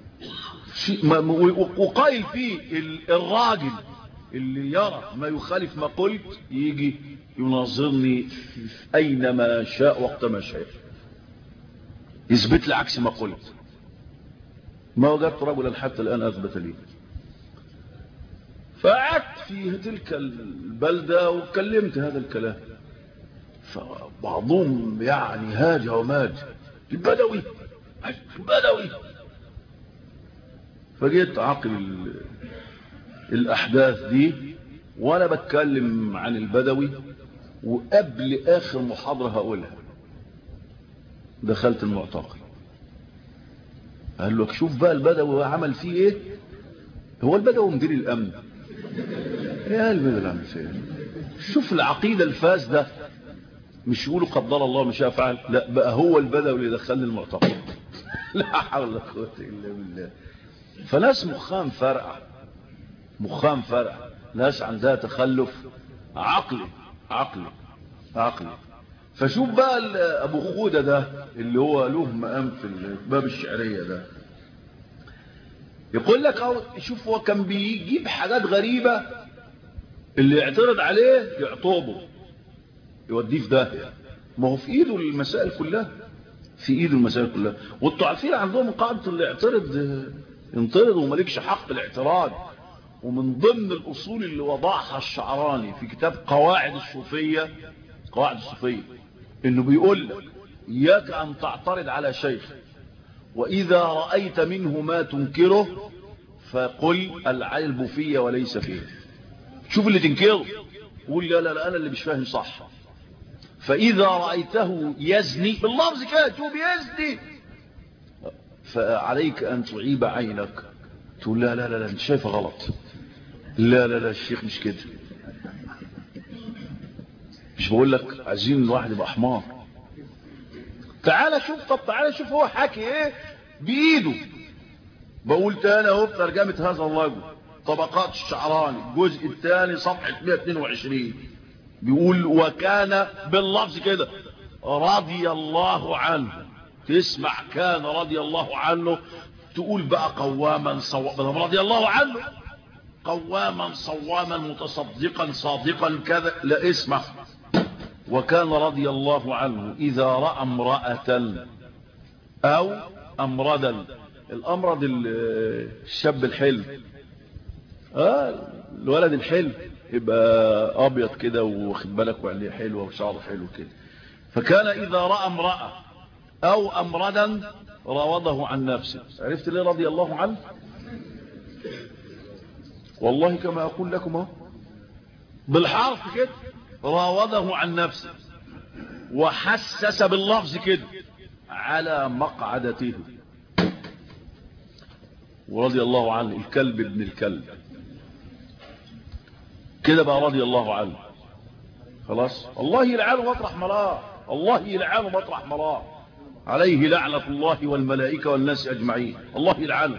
وقايل فيه الراجل اللي يرى ما يخالف ما قلت يجي يناظرني أينما شاء وقت ما شاء يثبت لي عكس ما قلت. ما وجدت رجلا حتى الآن أثبت لي. فقعدت في تلك البلدة وكلمت هذا الكلام، فبعضهم يعني هاج وماج البدوي البدوي. فجيت عقل الأحداث دي وأنا بتكلم عن البدوي، وقبل آخر محاضرة هقولها دخلت المعتقل. قال لك شوف بقى البدوي عمل فيه ايه. هو البدوي مدير الأمن يا البدوي الأمن فيه. شوف العقيدة الفاسدة، مش يقولوا قدر الله مش هفعل، لا بقى هو البدوي اللي دخلني المعتقل. لا حول ولا قوة إلا بالله. فناس مخام فرقع مخام فرقع، ناس عندها تخلف عقلي عقلي عقلي. فشوف بقى ابو خودة ده اللي هو له مقام في باب الشعرية ده، يقول لك أو شوف هو كان بيجيب حاجات غريبة، اللي يعترض عليه يعطوبه يوديه في داهية. ما هو في ايده المسائل كلها، في ايده المسائل كلها. وانتوا عارفين عندهم قاعدة اللي يعترض ينطرد ومالكش حق الاعتراض. ومن ضمن الاصول اللي وضعها الشعراني في كتاب قواعد الصوفية، قواعد الصوفية، انه بيقول لك اياك ان تعترض على شيخ، واذا رأيت منه ما تنكره فقل العيب فيه وليس فيه. شوف اللي تنكره قول لا لا لا انا اللي مش فاهم صح. فاذا رأيته يزني باللفظ كده، شوف يزني، فعليك ان تعيب عينك، تقول لا لا لا لا انت شايفه غلط، لا لا لا الشيخ مش كده. مش بقول لك عايزين الواحد يبقى حمار. تعال شوف، طب تعال شوف هو حكي ايه بايده. بقول تاني اهو في ترجمة هذا الرجل طبقات الشعراني الجزء الثاني صفحة مئة واثنين وعشرين، بيقول وكان باللفظ كده رضي الله عنه. تسمع كان رضي الله عنه، تقول بقى قواما صواما رضي الله عنه، قواما صواما متصدقا صادقا كذا. لا اسمع، وكان رضي الله عنه إذا رأى امرأة أو أمردا. الأمرد الشاب الحلو، آه الولد الحلو يبقى أبيض كده واخد بالك وعليه حلوة وشعره حلو كده. فكان إذا رأى امرأة أو أمردا راوضه عن نفسه. عرفت ليه رضي الله عنه؟ والله كما أقول لكم اهو بالحرف كده، راوضه عن نفسه وحسس باللفظ كده على مقعدته. ورضي الله عنه الكلب ابن الكلب كده بقى رضي الله عنه. خلاص الله يلعنه مطرح مراه، الله يلعنه مطرح مراه، عليه لعنة الله والملائكة والناس أجمعين، الله يلعنه.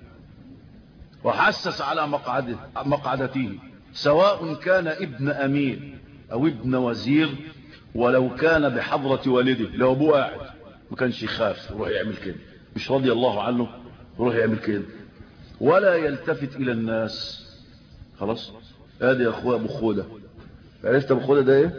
وحسس على مقعده مقعدته سواء كان ابن أمير أو ابن وزير، ولو كان بحضرة والده. لو أبوه قاعد ما كانش يخاف يروح يعمل كده، مش رضي الله عنه يروح يعمل كده، ولا يلتفت إلى الناس. خلاص ادي يا أخوة أبو خودة. عرفت أبو خودة ده إيه؟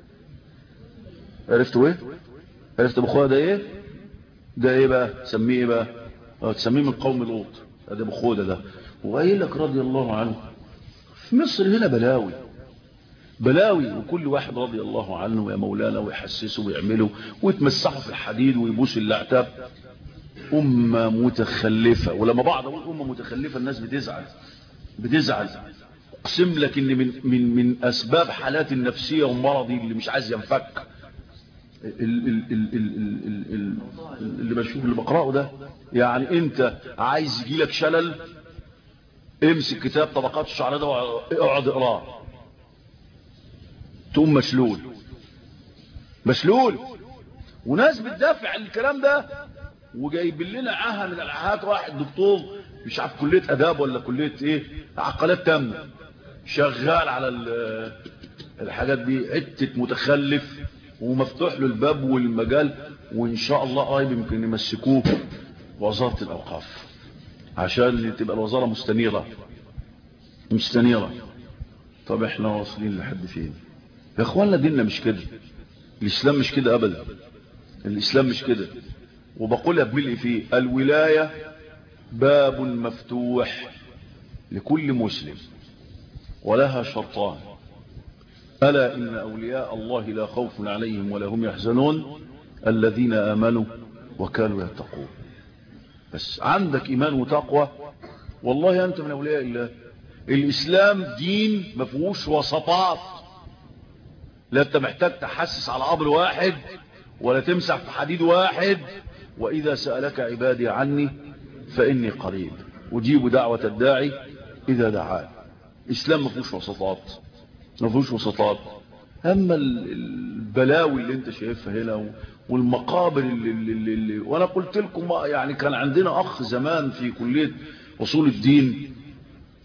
عرفتوا إيه؟ عرفت أبو خودة ده إيه؟ ده إيه بقى؟ تسميه إيه بقى؟ أه تسميه من قوم لوط. ادي أبو خودة ده. وقايل لك رضي الله عنه. في مصر هنا بلاوي بلاوي، وكل واحد رضي الله عنه يا مولانا ويحسسه ويعمله ويتمسحوا في الحديد ويبوسوا الأعتاب. أمة متخلفة. ولما بعض أقول أمة متخلفة الناس بتزعل بتزعل أقسم لك إن من من من أسباب حالات النفسية ومرضي اللي مش عايز ينفك اللي بشوف اللي بقرأه ده. يعني أنت عايز يجيلك شلل، امسك كتاب طبقات الشعر ده واقعد اقراه، تقوم مشلول مشلول. وناس بتدافع عن الكلام ده وجايب لنا عاهه من العاهات، واحد دكتور مش عارف كليه اداب ولا كليه ايه، عقلات تامه، شغال على الحاجات دي، عته متخلف ومفتوح له الباب والمجال. وان شاء الله قريب يمكن يمسكوه وزاره الاوقاف عشان تبقى الوزاره مستنيره مستنيره. طب احنا واصلين لحد فين يا اخوانا؟ ديننا مش كده، الاسلام مش كده ابدا، الاسلام مش كده. وبقولها بملء فيه، الولايه باب مفتوح لكل مسلم ولها شرطان: الا ان اولياء الله لا خوف عليهم ولا هم يحزنون الذين امنوا وكانوا يتقون. بس عندك ايمان وتقوى والله انت من اولياء الله. الاسلام دين ما فيهوش وسطات، لا انت محتاج تحسس على امر واحد ولا تمسح في حديد واحد. واذا سألك عبادي عني فاني قريب اجيب دعوة الداعي اذا دعان. الاسلام ما فيهوش وسطات، ما فيهوش وسطات. اما البلاوي اللي انت شايفها هنا والمقابر اللي, اللي, اللي وانا قلت لكم يعني كان عندنا اخ زمان في كلية اصول الدين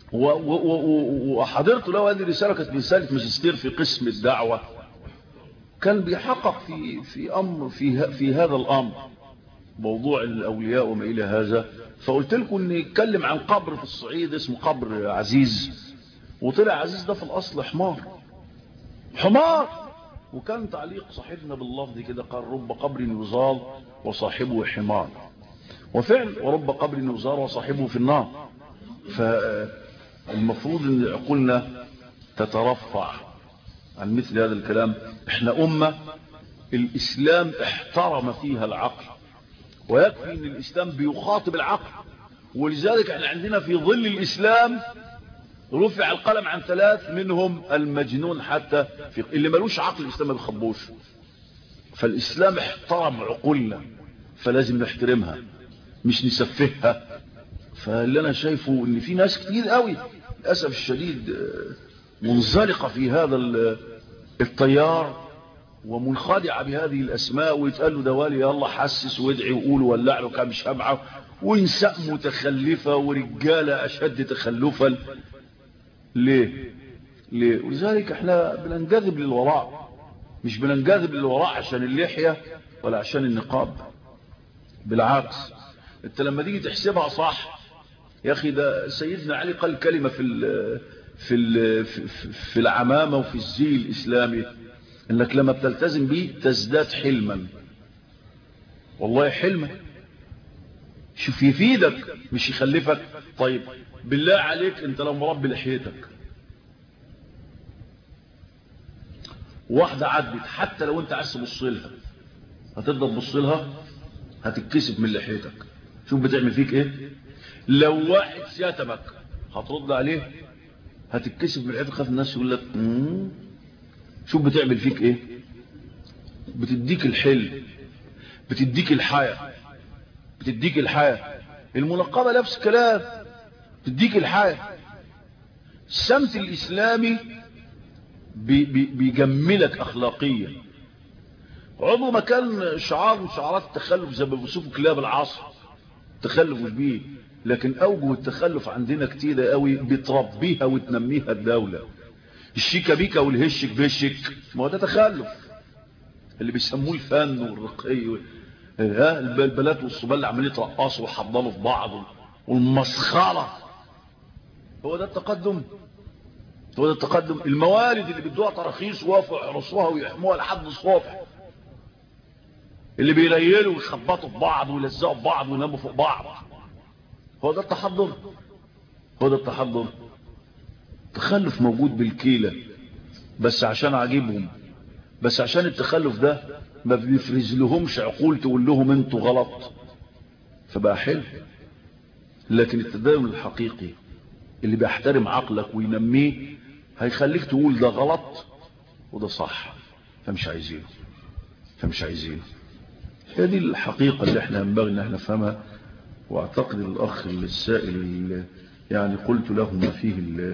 وحضرت له هذه الرسالة، كانت رسالة ماجستير في قسم الدعوة. كان بيحقق في في امر في في هذا الامر موضوع الاولياء وما الى هذا. فقلت لكم ان يتكلم عن قبر في الصعيد اسمه قبر عزيز، وطلع عزيز ده في الاصل حمار حمار. وكان تعليق صاحبنا باللفظ كده قال رب قبر يزار وصاحبه حمار، وفعل ورب قبر يزار وصاحبه في النار. فالمفروض ان عقولنا تترفع عن مثل هذا الكلام. احنا امة الاسلام احترم فيها العقل، ويكفي ان الاسلام بيخاطب العقل. ولذلك احنا عندنا في ظل الاسلام رفع القلم عن ثلاث، منهم المجنون، حتى في اللي ملوش عقل الاسلام ما بيخبوش. فالاسلام احترم عقولنا، فلازم نحترمها مش نسفهها. فاللي انا شايفه ان في ناس كتير قوي للاسف الشديد منزلقه في هذا التيار ومنخدعه بهذه الاسماء، ويتقال له دوالي يلا حسس وادعي وقول ولع له كام شمعه، ونساء متخلفه ورجاله اشد تخلفا. ليه ليه ولذلك احنا بننجذب للوراء، مش بننجذب للوراء عشان اللحيه ولا عشان النقاب. بالعكس، انت لما تيجي تحسبها صح يا اخي، ده سيدنا علي قال كلمه في ال في ال في العمامه وفي الزي الاسلامي، انك لما بتلتزم بيه تزداد حلما. والله حلما، شوف يفيدك مش يخلفك. طيب بالله عليك انت لو مربي لحيتك، واحده عدت حتى لو انت عايز تبص لها هتفضل تبص لها، هتتكسف من لحيتك. شوف بتعمل فيك ايه. لو واحد شتمك هترد عليه، هتتكسف من لحيتك، خاف الناس يقول لك امم شوف بتعمل فيك ايه. بتديك الحل، بتديك الحياة، بتديك الحياة. المنقبة نفس الكلام، بتديك الحياة. السمت الإسلامي بي بي بيجملك أخلاقيا. عضو ما كان شعار من شعارات التخلف زي ما بيوصفوا كلاب العصر، تخلف مش بيه، لكن أوجه التخلف عندنا كتير قوي بتربيها وتنميها الدولة. الشيكة بيكا والهشك بشك، ما هو ده تخلف اللي بيسموه الفن والرقي. ها البلبلات والصبال اللي عمالين يترقصوا ويحضنوا في بعض والمسخره، هو ده التقدم؟ هو ده التقدم؟ الموارد اللي بيدوها تراخيص وافوا يحرسوها ويحموها لحد الصبح، اللي بيليلوا ويخبطوا في بعض ويلزقوا في بعض ويناموا فوق بعض، هو ده التحضر؟ هو ده التحضر؟ تخلف موجود بالكيلة، بس عشان عاجبهم، بس عشان التخلف ده ما بيفرز لهمش عقول تقول لهم انتوا غلط فبقى حلو. لكن التدين الحقيقي اللي بيحترم عقلك وينميه هيخليك تقول ده غلط وده صح، فمش عايزينه فمش عايزينه هذه الحقيقة اللي احنا ينبغي ان احنا نفهمها. واعتقد الاخ السائل اللي يعني قلت له ما فيه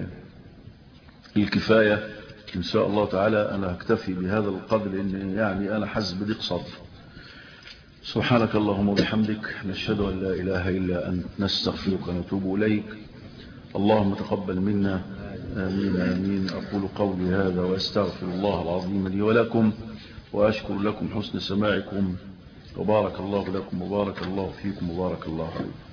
الكفاية ان شاء الله تعالى. انا هكتفي بهذا القدر لان يعني انا حاسس بضيق صدر. سبحانك اللهم وبحمدك، نشهد ان لا اله الا انت، نستغفرك ونتوب اليك. اللهم تقبل منا، امين امين. اقول قولي هذا واستغفر الله العظيم لي ولكم، واشكر لكم حسن سماعكم، وبارك الله لكم وبارك الله فيكم وبارك الله عليكم.